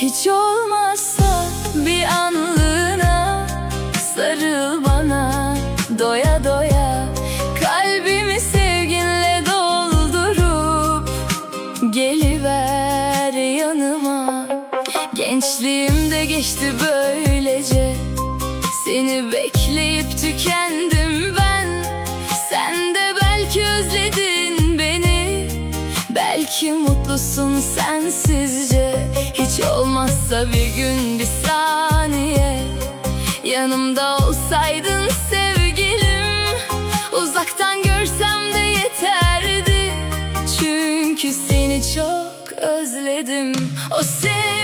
Hiç olmazsa bir anlığına sarıl bana doya doya. Kalbimi sevginle doldurup geliver yanıma. Gençliğimde geçti böylece, seni bekleyip tükendim ben. Sen de belki özledin beni, belki mutlusun sensizce. Hiç olmazsa bir gün, bir saniye yanımda olsaydın sevgilim. Uzaktan görsem de yeterdi, çünkü seni çok özledim. O